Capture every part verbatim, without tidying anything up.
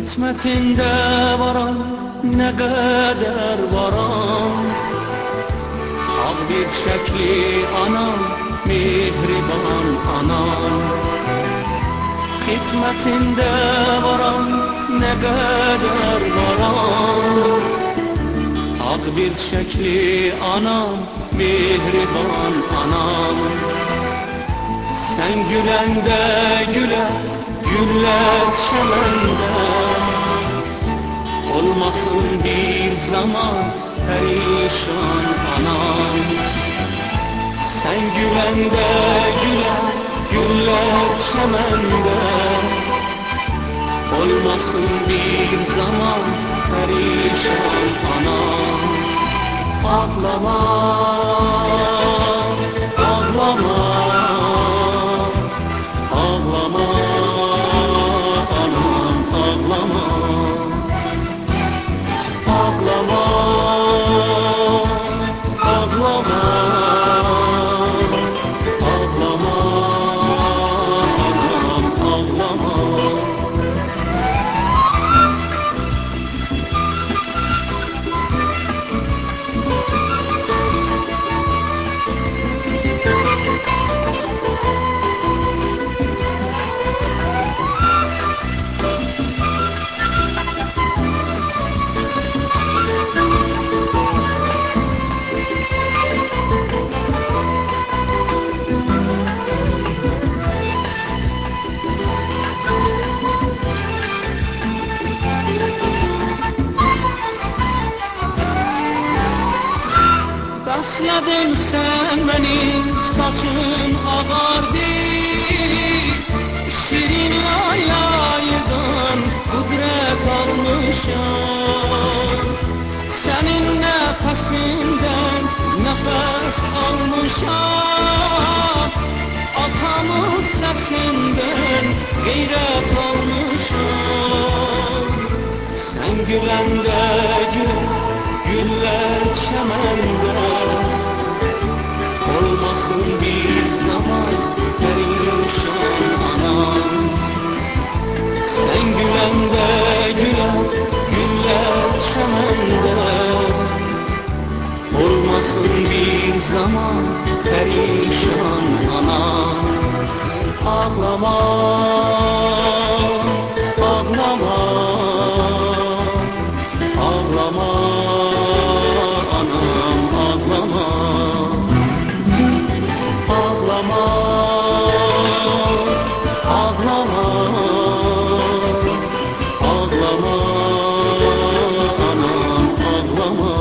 Hikmetinde varam, ne kadar varam. Ak bir şekli anam, mihriban anam. Hikmetinde varam, ne kadar varam. Ak bir şekli anam, mihriban anam. Sen gülende güle, güller çemende. Olmasın bir zaman perişan anam. Sen gülende güle, güller çemende. Olmasın bir zaman perişan anam. Ağlama, ağlama, ağlama anam, ağlama. Ağlama, ağlama, ağlama anam, ağlama. Tasladın sen beni, saçın ağardı. Şirin yaylaydın, kudret almışım. Senin nefesinden nefes almışım. Atamın sesinden gayret almışım. Sen gülende güle, güller çemende. Olmasın bir zaman perişan anam. Sen gülende güle, güller çemende. Olmasın bir zaman perişan anam. Ağlama, ağlama, ağlama anam, ağlama. Ağlama, ağlama, ağlama anam, ağlama.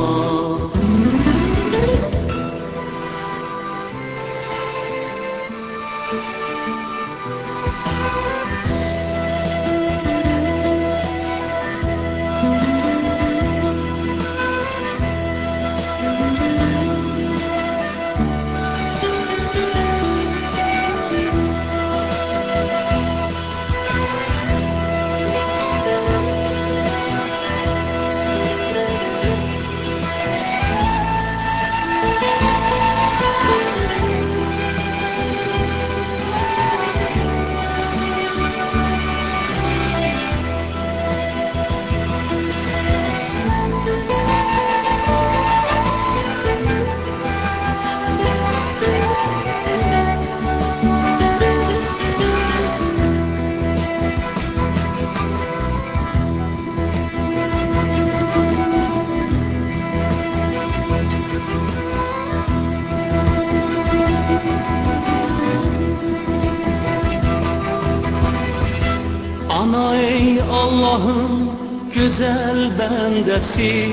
Ana ey Allah'ın güzel bendesi,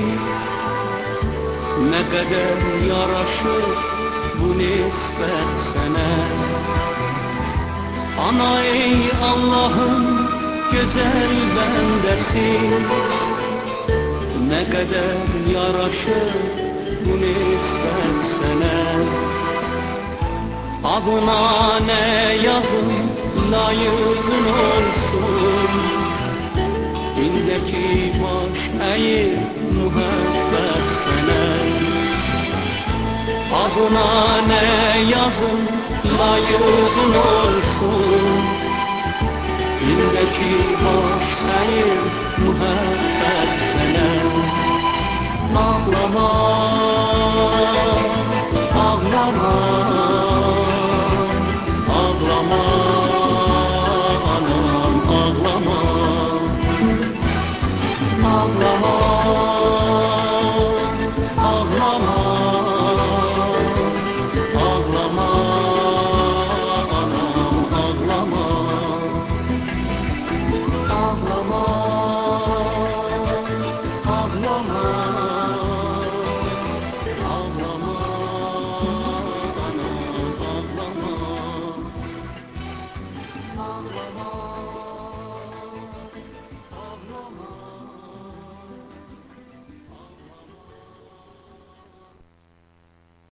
ne kadar yaraşır bu nispet sana. Ana ey Allah'ın güzel bendesi, ne kadar yaraşır bu nispet sana. Adına ne yazın layıkın olsun. Dildeki baş eğir muhabbet sana. Adına ne yazın layıkın olsun. Dildeki Yeki başlayır müebbet sene. Ağlama